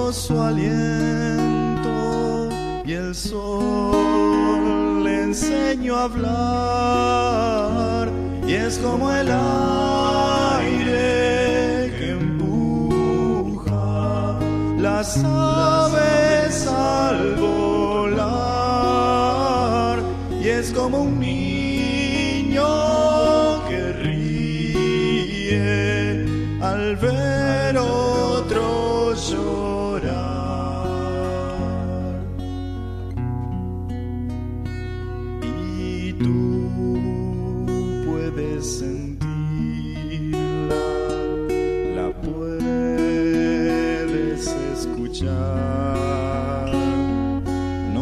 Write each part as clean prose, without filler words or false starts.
su aliento y el sol le enseñó a hablar, y es como el aire que empuja las aves al volar, y es como un niño que ríe al ver otro llorar. Y tú puedes sentirla, la puedes escuchar. No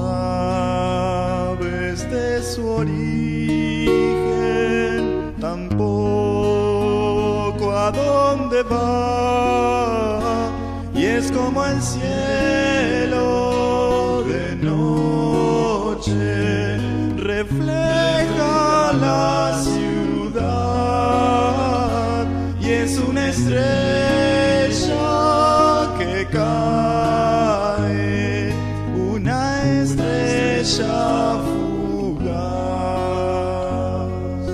sabes de su origen, tampoco a dónde va, y es como el cielo de noche refleja la ciudad, y es una estrella que cae, una estrella fugaz.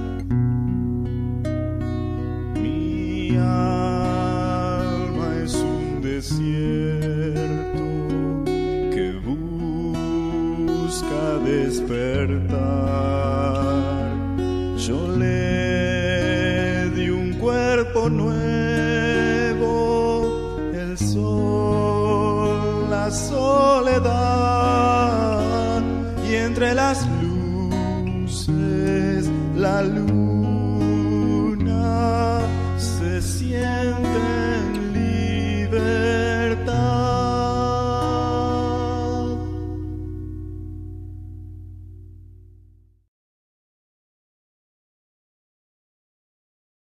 Mi alma es un desierto que busca despertar. Yo le di un cuerpo nuevo, el sol, la soledad, y entre las luces, la luz